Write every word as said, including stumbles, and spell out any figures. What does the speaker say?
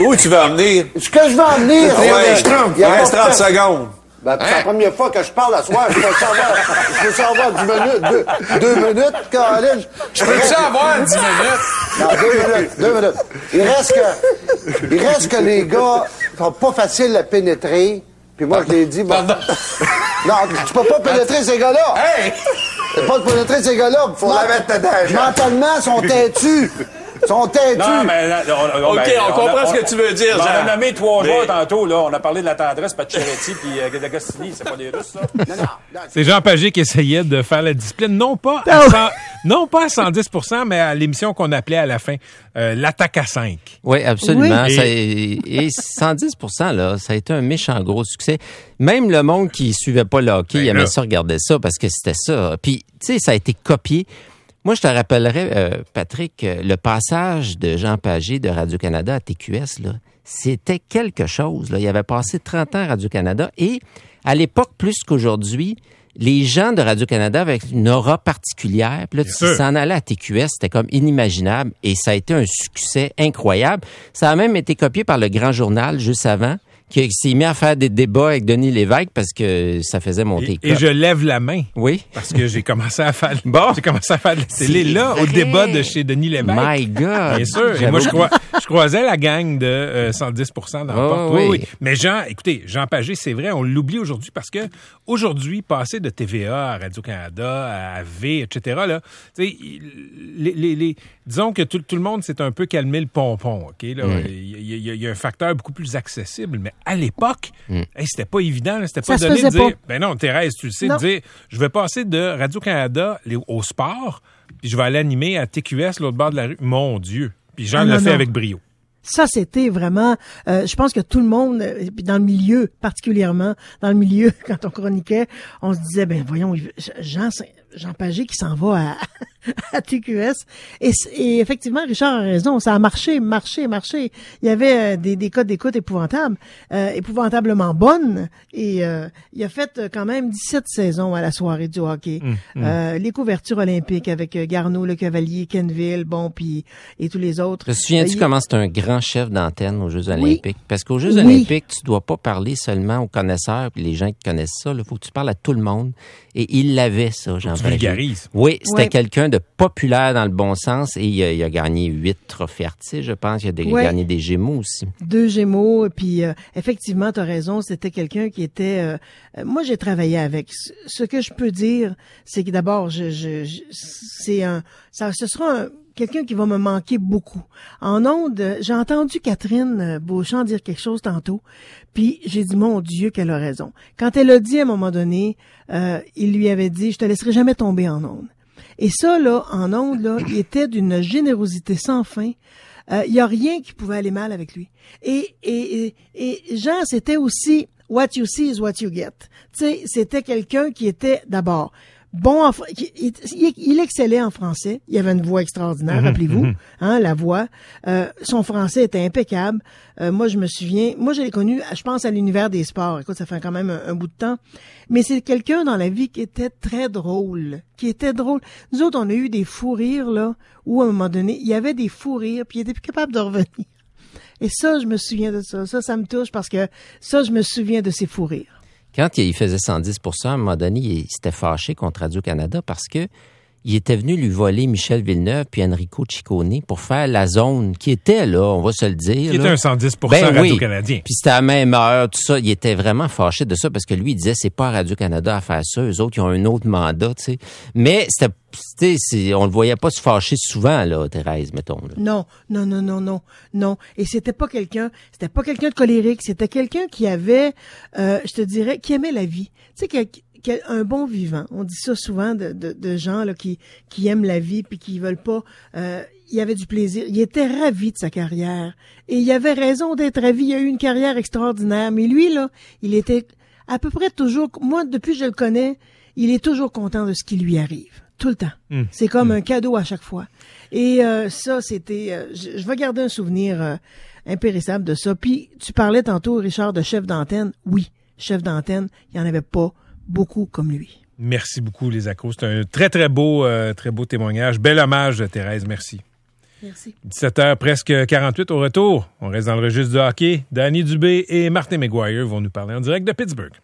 Où tu veux en venir? Ce que je veux en venir, c'est... Ouais, il reste trente secondes. Ben, hein? C'est la première fois que je parle à soir. Je peux savoir, je peux savoir dix minutes, deux, deux minutes, Caroline. Je peux reste... avoir dix minutes? Non, deux minutes, deux minutes. Il reste que, il reste que les gars sont pas faciles à pénétrer. Puis moi, je l'ai dit, bon. Pardon. Non, tu peux pas pénétrer ces gars-là. Hey! Tu peux pas pénétrer ces gars-là. Faut la mettre dedans. Mentalement, ils sont têtus. Ils sont têtus. Non, mais, on, on, OK, ben, on, on comprend a, ce que tu veux dire, Jean. On a nommé trois mais... joueurs tantôt, là. On a parlé de la tendresse, Pacioretty, puis euh, D'Agostini. C'est pas des Russes, ça? Non, non, non. C'est Jean Pagé qui essayait de faire la discipline, non pas à, cent, non pas à cent dix pour cent, mais à l'émission qu'on appelait à la fin euh, l'attaque à cinq. Oui, absolument. Oui. Ça, et, et cent dix pour cent, là, ça a été un méchant gros succès. Même le monde qui suivait pas le hockey, ben il aimait ça, regardait ça, parce que c'était ça. Puis, tu sais, ça a été copié. Moi, je te rappellerais, euh, Patrick, euh, le passage de Jean Pagé de Radio-Canada à T Q S, là, c'était quelque chose. Là. Il avait passé trente ans à Radio-Canada et, à l'époque, plus qu'aujourd'hui, les gens de Radio-Canada avaient une aura particulière. Puis là, tu s'en allais à T Q S, c'était comme inimaginable et ça a été un succès incroyable. Ça a même été copié par le Grand Journal juste avant, qui s'est mis à faire des débats avec Denis Lévesque parce que ça faisait monter. Et, et je lève la main. Oui. Parce que j'ai commencé à faire, bon. j'ai commencé à faire de la télé là, vrai. Au débat de chez Denis Lévesque. My God. Bien sûr. Et moi, je, crois, je croisais la gang de euh, cent dix pour cent dans le oh, porte. Oui. oui, oui. Mais Jean, écoutez, Jean Pagé, c'est vrai, on l'oublie aujourd'hui parce que aujourd'hui, passer de T V A à Radio-Canada, à V, et cetera, là, tu sais, les, les, les, disons que tout, tout le monde s'est un peu calmé le pompon, OK? Là, il mm. y, y, y a un facteur beaucoup plus accessible, mais à l'époque, mm. hey, c'était pas évident, là, c'était pas ça donné de dire, pas. ben non, Thérèse, tu le sais, non. de dire, je vais passer de Radio-Canada au sport, puis je vais aller animer à T Q S, l'autre bord de la rue. Mon Dieu. Puis Jean ah, l'a fait non. avec brio. Ça, c'était vraiment, euh, je pense que tout le monde, puis dans le milieu particulièrement, dans le milieu, quand on chroniquait, on se disait, ben voyons, Jean, Jean Pagé qui s'en va à, à T Q S. Et, et effectivement, Richard a raison, ça a marché, marché, marché. Il y avait euh, des, des codes d'écoute épouvantables, euh, épouvantablement bonnes. Et euh, il a fait quand même dix-sept saisons à la soirée du hockey. Mmh, mmh. Euh, les couvertures olympiques avec Garneau, Le Cavalier, Kenville, bon, puis et tous les autres. Te souviens-tu euh, comment c'est un grand chef d'antenne aux Jeux olympiques? Oui. Parce qu'aux Jeux oui. olympiques, tu dois pas parler seulement aux connaisseurs puis les gens qui connaissent ça. Il faut que tu parles à tout le monde. Et il l'avait, ça, Jean Pagé. Oui, c'était oui. quelqu'un de populaire dans le bon sens et il a, il a gagné huit trophées artistes, je pense. Il a, des, oui. gagné des Gémeaux aussi. Deux Gémeaux. Puis euh, effectivement, tu as raison, c'était quelqu'un qui était... Euh, moi, j'ai travaillé avec. Ce que je peux dire, c'est que d'abord, je, je, je c'est un... Ça, ce sera un... quelqu'un qui va me manquer beaucoup. En ondes, j'ai entendu Catherine Beauchamp dire quelque chose tantôt, puis j'ai dit, mon Dieu, qu'elle a raison. Quand elle a dit à un moment donné, euh, il lui avait dit, je te laisserai jamais tomber en ondes. Et ça, là, en ondes, là, il était d'une générosité sans fin. Euh, il y a rien qui pouvait aller mal avec lui. Et, et, et, et Jean, c'était aussi, what you see is what you get. Tu sais, c'était quelqu'un qui était, d'abord, bon, en, il, il, il excellait en français. Il avait une voix extraordinaire, mmh, rappelez-vous, mmh. hein, la voix. Euh, son français était impeccable. Euh, moi, je me souviens, moi, je l'ai connu, je pense à l'univers des sports. Écoute, ça fait quand même un, un bout de temps. Mais c'est quelqu'un dans la vie qui était très drôle, qui était drôle. Nous autres, on a eu des fous rires, là, où à un moment donné, il y avait des fous rires, puis il était plus capable de revenir. Et ça, je me souviens de ça. Ça, ça me touche parce que ça, je me souviens de ces fous rires. Quand il faisait cent dix pour cent, à un moment donné, il s'était fâché contre Radio-Canada parce que il était venu lui voler Michel Villeneuve puis Enrico Ciccone pour faire la zone qui était, là, on va se le dire. Qui là. était un cent dix pour cent ben, Radio-Canadien. Oui. Puis c'était à la même heure, tout ça. Il était vraiment fâché de ça parce que lui, il disait, c'est pas à Radio-Canada à faire ça. Eux autres, ils ont un autre mandat, tu sais. Mais c'était, tu sais, on le voyait pas se fâcher souvent, là, Thérèse, mettons. Là. Non, non, non, non, non, non. Et c'était pas quelqu'un, c'était pas quelqu'un de colérique. C'était quelqu'un qui avait, euh, je te dirais, qui aimait la vie. Tu sais, quelqu'un un bon vivant. On dit ça souvent de, de, de gens là qui qui aiment la vie puis qui veulent pas. Euh, il avait du plaisir. Il était ravi de sa carrière et il avait raison d'être ravi. Il a eu une carrière extraordinaire. Mais lui là, il était à peu près toujours. Moi, depuis que je le connais, il est toujours content de ce qui lui arrive. Tout le temps. Mmh. C'est comme mmh. un cadeau à chaque fois. Et euh, ça, c'était. Euh, je, je vais garder un souvenir euh, impérissable de ça. Puis tu parlais tantôt, Richard, de chef d'antenne. Oui, chef d'antenne. Il y en avait pas beaucoup comme lui. Merci beaucoup, les accros. C'est un très, très beau, euh, très beau témoignage. Bel hommage, Thérèse. Merci. Merci. dix-sept heures presque quarante-huit au retour. On reste dans le registre du hockey. Danny Dubé et Martin McGuire vont nous parler en direct de Pittsburgh.